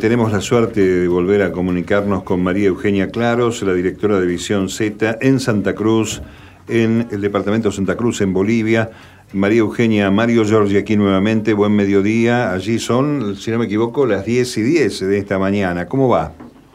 tenemos la suerte de volver a comunicarnos con María Eugenia Claros, la directora de Visión Z en Santa Cruz, en el departamento de Santa Cruz, en Bolivia. María Eugenia, Mario Giorgi aquí nuevamente, buen mediodía. Allí son, si no me equivoco, las 10:10 de esta mañana. ¿Cómo va?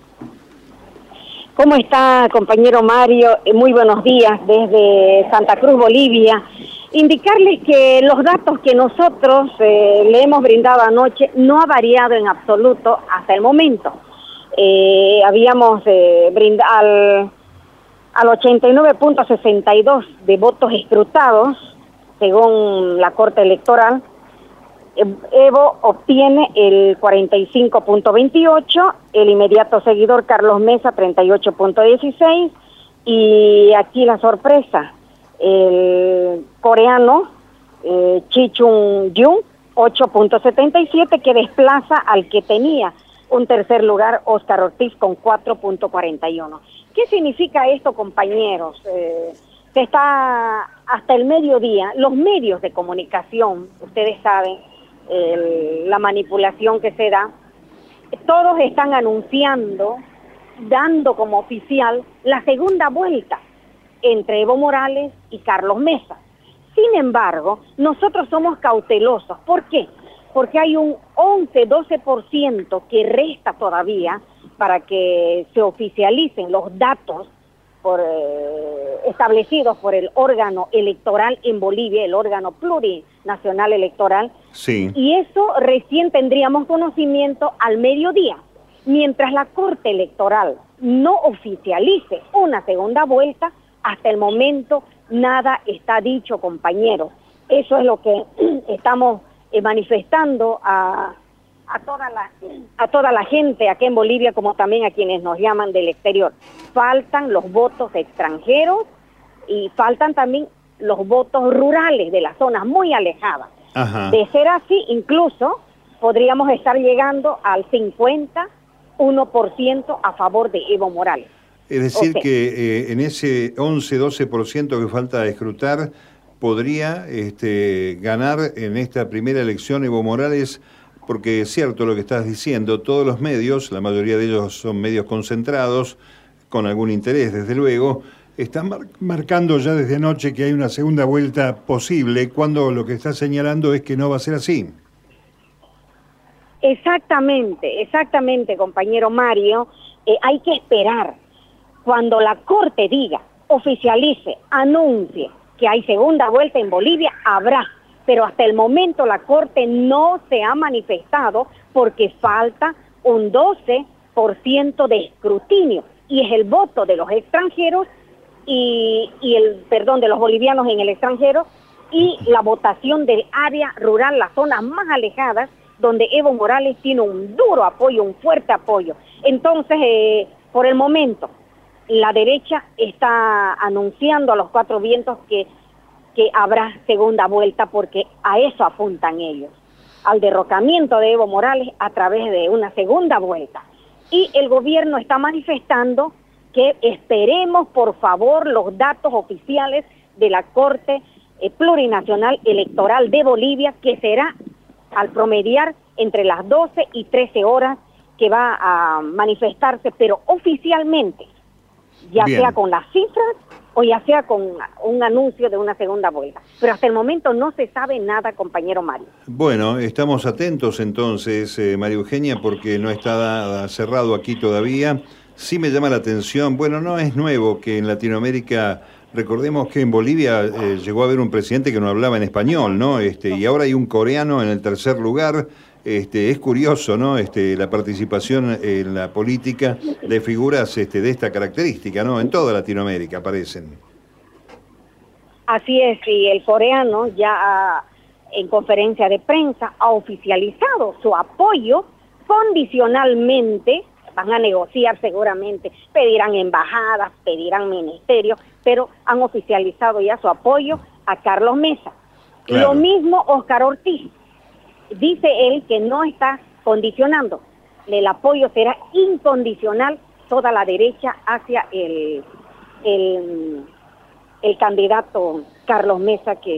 ¿Cómo está, compañero Mario? Muy buenos días desde Santa Cruz, Bolivia. Indicarles que los datos que nosotros le hemos brindado anoche no ha variado en absoluto hasta el momento. Habíamos brindado al 89.62 de votos escrutados, según la Corte Electoral. Evo obtiene el 45.28, el inmediato seguidor Carlos Mesa 38.16 y aquí la sorpresa, el coreano Chi Chung-jung 8.77 que desplaza al que tenía un tercer lugar Óscar Ortiz con 4.41. ¿Qué significa esto, compañeros? Se está hasta el mediodía, los medios de comunicación, ustedes saben, la manipulación que se da, todos están anunciando, dando como oficial la segunda vuelta entre Evo Morales y Carlos Mesa. Sin embargo, nosotros somos cautelosos. ¿Por qué? Porque hay un 11-12% que resta todavía para que se oficialicen los datos establecidos por el órgano electoral en Bolivia, el órgano plurinacional electoral, sí. Y eso recién tendríamos conocimiento al mediodía. Mientras la Corte Electoral no oficialice una segunda vuelta, hasta el momento nada está dicho, compañeros. Eso es lo que estamos manifestando a toda la gente aquí en Bolivia, como también a quienes nos llaman del exterior. Faltan los votos extranjeros y faltan también los votos rurales de las zonas muy alejadas. Ajá. De ser así, incluso podríamos estar llegando al 51% a favor de Evo Morales. Es decir, que en ese 11-12% que falta de escrutar, podría ganar en esta primera elección Evo Morales, porque es cierto lo que estás diciendo, todos los medios, la mayoría de ellos son medios concentrados, con algún interés desde luego, están marcando ya desde anoche que hay una segunda vuelta posible, cuando lo que está señalando es que no va a ser así. Exactamente, compañero Mario. Hay que esperar. Cuando la Corte diga, oficialice, anuncie que hay segunda vuelta en Bolivia, habrá. Pero hasta el momento la Corte no se ha manifestado porque falta un 12% de escrutinio. Y es el voto de los extranjeros de los bolivianos en el extranjero y la votación del área rural, las zonas más alejadas, donde Evo Morales tiene un duro apoyo, un fuerte apoyo. Entonces, por el momento, la derecha está anunciando a los cuatro vientos que habrá segunda vuelta porque a eso apuntan ellos, al derrocamiento de Evo Morales a través de una segunda vuelta. Y el gobierno está manifestando que esperemos, por favor, los datos oficiales de la Corte Plurinacional Electoral de Bolivia, que será al promediar entre las 12 y 13 horas que va a manifestarse, pero oficialmente, ya Bien. sea con las cifras o ya sea con un anuncio de una segunda vuelta. Pero hasta el momento no se sabe nada, compañero Mario. Bueno, estamos atentos entonces, María Eugenia, porque no está cerrado aquí todavía. Sí me llama la atención, bueno, no es nuevo que en Latinoamérica, recordemos que en Bolivia llegó a haber un presidente que no hablaba en español, ¿no? Y ahora hay un coreano en el tercer lugar. Es curioso, ¿no? La participación en la política de figuras de esta característica, ¿no? En toda Latinoamérica aparecen. Así es, y el coreano ya en conferencia de prensa ha oficializado su apoyo condicionalmente. Van a negociar seguramente, pedirán embajadas, pedirán ministerios, pero han oficializado ya su apoyo a Carlos Mesa. Claro. Lo mismo Óscar Ortiz. Dice él que no está condicionando, el apoyo será incondicional toda la derecha hacia el candidato Carlos Mesa, que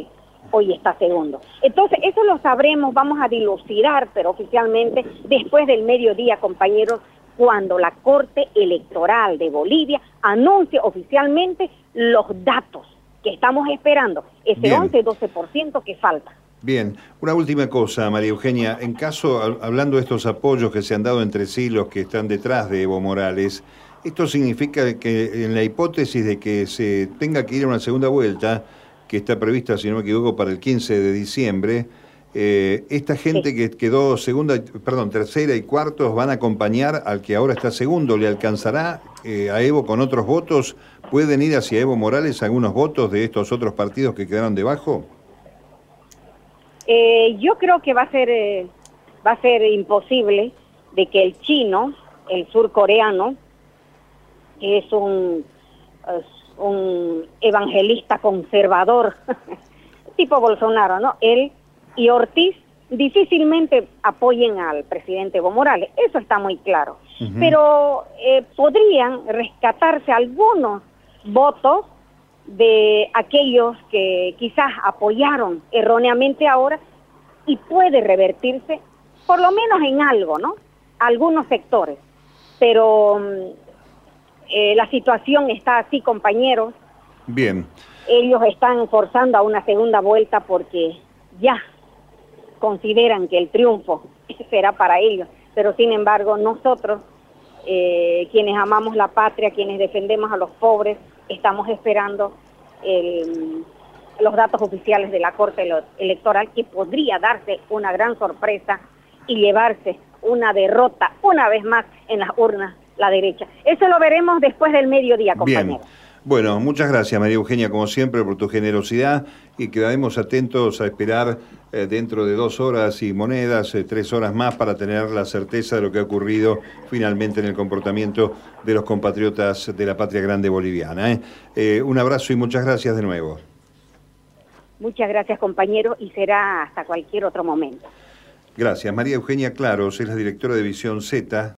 hoy está segundo. Entonces, eso lo sabremos, vamos a dilucidar, pero oficialmente después del mediodía, compañeros, cuando la Corte Electoral de Bolivia anuncie oficialmente los datos que estamos esperando, ese Bien. 11-12% que falta. Bien, una última cosa, María Eugenia. En caso, hablando de estos apoyos que se han dado entre sí los que están detrás de Evo Morales, ¿esto significa que en la hipótesis de que se tenga que ir a una segunda vuelta, que está prevista, si no me equivoco, para el 15 de diciembre, esta gente Sí. que quedó tercera y cuartos van a acompañar al que ahora está segundo? ¿Le alcanzará a Evo con otros votos? ¿Pueden ir hacia Evo Morales algunos votos de estos otros partidos que quedaron debajo? Yo creo que va a ser imposible de que el chino, el surcoreano, que es un evangelista conservador, tipo Bolsonaro, ¿no? Él y Ortiz difícilmente apoyen al presidente Evo Morales, eso está muy claro. Uh-huh. Pero podrían rescatarse algunos votos de aquellos que quizás apoyaron erróneamente ahora y puede revertirse por lo menos en algo, ¿no? Algunos sectores. Pero la situación está así, compañeros. Bien. Ellos están forzando a una segunda vuelta porque ya consideran que el triunfo será para ellos. Pero sin embargo, nosotros, quienes amamos la patria, quienes defendemos a los pobres, estamos esperando los datos oficiales de la Corte Electoral, que podría darse una gran sorpresa y llevarse una derrota una vez más en las urnas la derecha. Eso lo veremos después del mediodía, compañeros. Bien. Bueno, muchas gracias, María Eugenia, como siempre, por tu generosidad, y quedaremos atentos a esperar dentro de 2 horas y monedas, 3 horas más, para tener la certeza de lo que ha ocurrido finalmente en el comportamiento de los compatriotas de la patria grande boliviana. Un abrazo y muchas gracias de nuevo. Muchas gracias, compañeros, y será hasta cualquier otro momento. Gracias. María Eugenia Claros es la directora de Visión Z.